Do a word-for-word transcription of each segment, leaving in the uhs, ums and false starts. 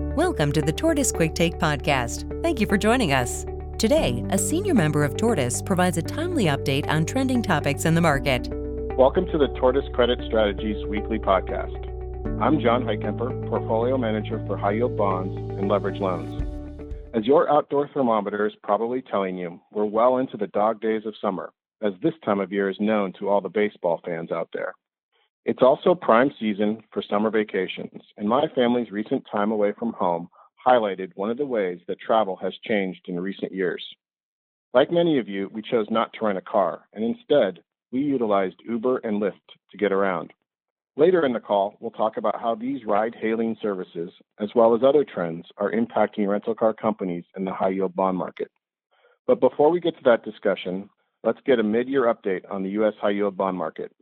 Welcome to the Tortoise Quick Take podcast. Thank you for joining us. Today, a senior member of Tortoise provides a timely update on trending topics in the market. Welcome to the Tortoise Credit Strategies weekly podcast. I'm John Heikemper, Portfolio Manager for High Yield Bonds and Leveraged Loans. As your outdoor thermometer is probably telling you, we're well into the dog days of summer, as this time of year is known to all the baseball fans out there. It's also prime season for summer vacations, and my family's recent time away from home highlighted one of the ways that travel has changed in recent years. Like many of you, we chose not to rent a car, and instead, we utilized Uber and Lyft to get around. Later in the call, we'll talk about how these ride-hailing services, as well as other trends, are impacting rental car companies in the high-yield bond market. But before we get to that discussion, let's get a mid-year update on the U S high-yield bond market.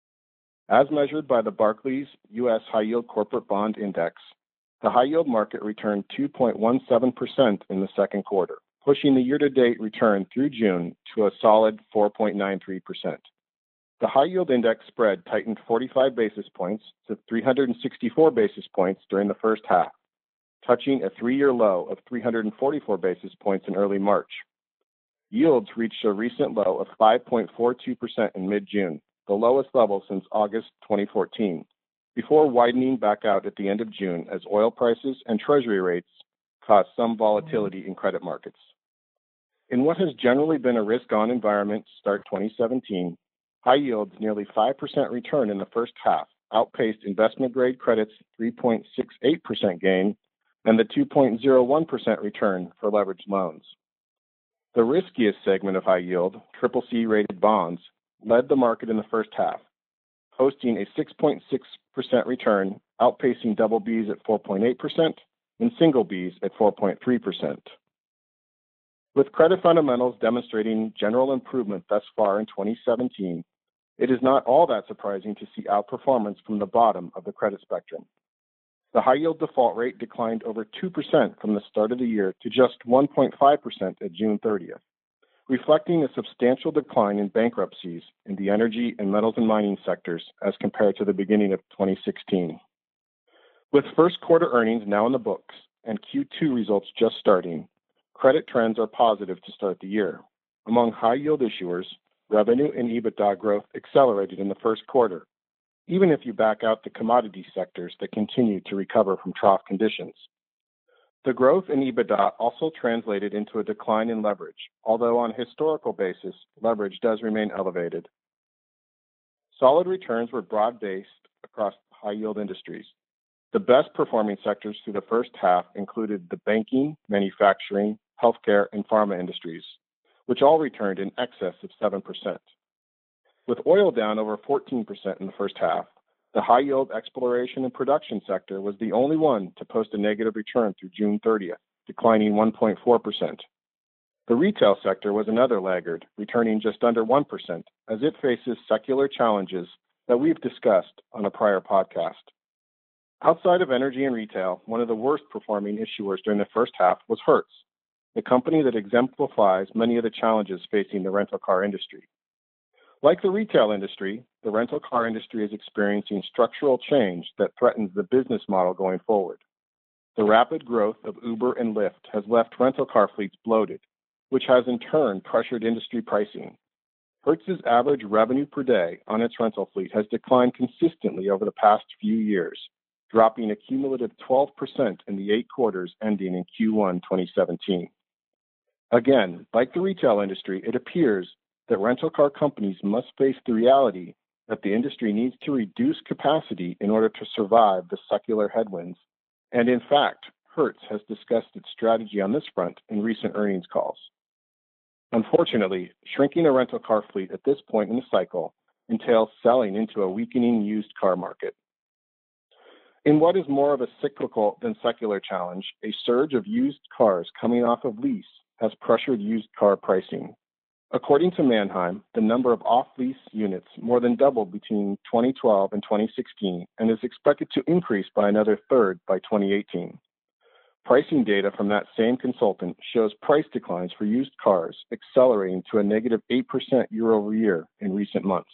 As measured by the Barclays U S High Yield Corporate Bond Index, the high-yield market returned two point one seven percent in the second quarter, pushing the year-to-date return through June to a solid four point nine three percent. The high-yield index spread tightened forty-five basis points to three hundred sixty-four basis points during the first half, touching a three-year low of three hundred forty-four basis points in early March. Yields reached a recent low of five point four two percent in mid-June, the lowest level since August twenty fourteen, before widening back out at the end of June as oil prices and treasury rates caused some volatility in credit markets. In what has generally been a risk-on environment to start twenty seventeen, high yields nearly five percent return in the first half outpaced investment-grade credit's three point six eight percent gain and the two point zero one percent return for leveraged loans. The riskiest segment of high yield, triple C rated bonds, led the market in the first half, posting a six point six percent return, outpacing double Bs at four point eight percent and single Bs at four point three percent. With credit fundamentals demonstrating general improvement thus far in twenty seventeen, it is not all that surprising to see outperformance from the bottom of the credit spectrum. The high-yield default rate declined over two percent from the start of the year to just one point five percent at June thirtieth. Reflecting a substantial decline in bankruptcies in the energy and metals and mining sectors as compared to the beginning of twenty sixteen. With first quarter earnings now in the books and Q two results just starting, credit trends are positive to start the year. Among high-yield issuers, revenue and EBITDA growth accelerated in the first quarter, even if you back out the commodity sectors that continue to recover from trough conditions. The growth in EBITDA also translated into a decline in leverage, although on a historical basis, leverage does remain elevated. Solid returns were broad-based across high-yield industries. The best performing sectors through the first half included the banking, manufacturing, healthcare, and pharma industries, which all returned in excess of seven percent. With oil down over fourteen percent in the first half, the high-yield exploration and production sector was the only one to post a negative return through June thirtieth, declining one point four percent. The retail sector was another laggard, returning just under one percent, as it faces secular challenges that we've discussed on a prior podcast. Outside of energy and retail, one of the worst performing issuers during the first half was Hertz, the company that exemplifies many of the challenges facing the rental car industry. Like the retail industry, the rental car industry is experiencing structural change that threatens the business model going forward. The rapid growth of Uber and Lyft has left rental car fleets bloated, which has in turn pressured industry pricing. Hertz's average revenue per day on its rental fleet has declined consistently over the past few years, dropping a cumulative twelve percent in the eight quarters ending in Q one twenty seventeen. Again, like the retail industry, it appears that rental car companies must face the reality that the industry needs to reduce capacity in order to survive the secular headwinds. And in fact, Hertz has discussed its strategy on this front in recent earnings calls. Unfortunately, shrinking a rental car fleet at this point in the cycle entails selling into a weakening used car market. In what is more of a cyclical than secular challenge, a surge of used cars coming off of lease has pressured used car pricing. According to Manheim, the number of off-lease units more than doubled between twenty twelve and twenty sixteen and is expected to increase by another third by twenty eighteen. Pricing data from that same consultant shows price declines for used cars accelerating to a negative eight percent year over year in recent months.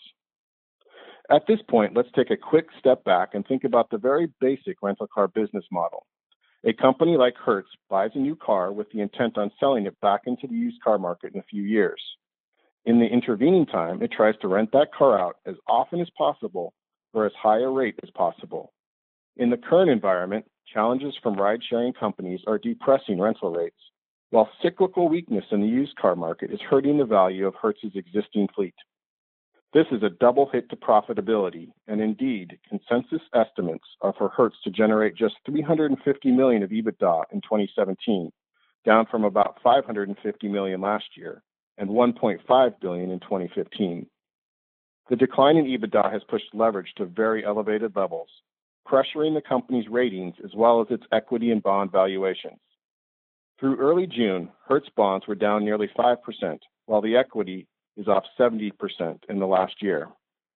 At this point, let's take a quick step back and think about the very basic rental car business model. A company like Hertz buys a new car with the intent on selling it back into the used car market in a few years. In the intervening time, it tries to rent that car out as often as possible for as high a rate as possible. In the current environment, challenges from ride-sharing companies are depressing rental rates, while cyclical weakness in the used car market is hurting the value of Hertz's existing fleet. This is a double hit to profitability, and indeed, consensus estimates are for Hertz to generate just three hundred fifty million dollars of EBITDA in twenty seventeen, down from about five hundred fifty million dollars last year, and one point five billion dollars in twenty fifteen. The decline in EBITDA has pushed leverage to very elevated levels, pressuring the company's ratings as well as its equity and bond valuations. Through early June, Hertz bonds were down nearly five percent, while the equity is off seventy percent in the last year.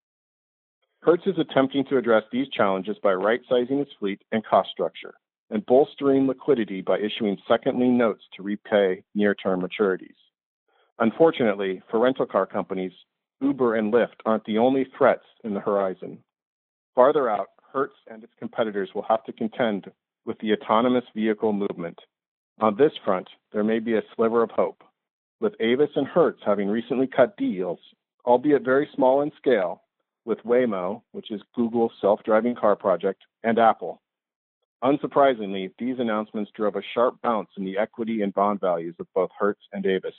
Hertz is attempting to address these challenges by right-sizing its fleet and cost structure, and bolstering liquidity by issuing second lien notes to repay near-term maturities. Unfortunately, for rental car companies, Uber and Lyft aren't the only threats in the horizon. Farther out, Hertz and its competitors will have to contend with the autonomous vehicle movement. On this front, there may be a sliver of hope, with Avis and Hertz having recently cut deals, albeit very small in scale, with Waymo, which is Google's self-driving car project, and Apple. Unsurprisingly, these announcements drove a sharp bounce in the equity and bond values of both Hertz and Avis.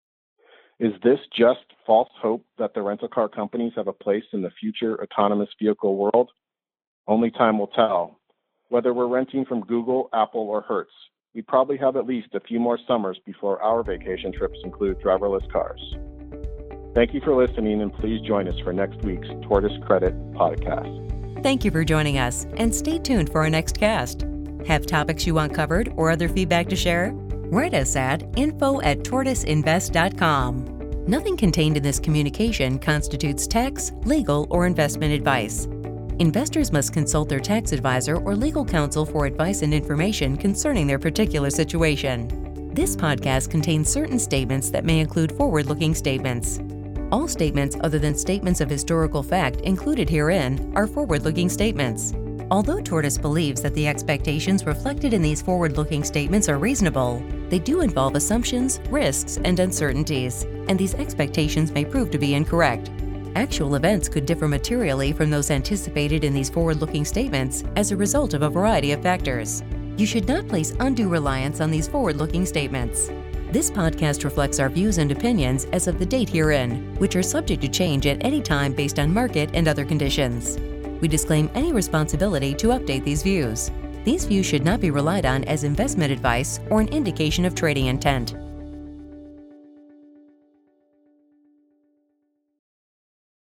Is this just false hope that the rental car companies have a place in the future autonomous vehicle world? Only time will tell. Whether we're renting from Google, Apple, or Hertz, we probably have at least a few more summers before our vacation trips include driverless cars. Thank you for listening, and please join us for next week's Tortoise Credit podcast. Thank you for joining us, and stay tuned for our next cast. Have topics you want covered or other feedback to share? Write us at info at tortoiseinvest dot com. Nothing contained in this communication constitutes tax, legal, or investment advice. Investors must consult their tax advisor or legal counsel for advice and information concerning their particular situation. This podcast contains certain statements that may include forward-looking statements. All statements other than statements of historical fact included herein are forward-looking statements. Although Tortoise believes that the expectations reflected in these forward-looking statements are reasonable, they do involve assumptions, risks, and uncertainties, and these expectations may prove to be incorrect. Actual events could differ materially from those anticipated in these forward-looking statements as a result of a variety of factors. You should not place undue reliance on these forward-looking statements. This podcast reflects our views and opinions as of the date herein, which are subject to change at any time based on market and other conditions. We disclaim any responsibility to update these views. These views should not be relied on as investment advice or an indication of trading intent.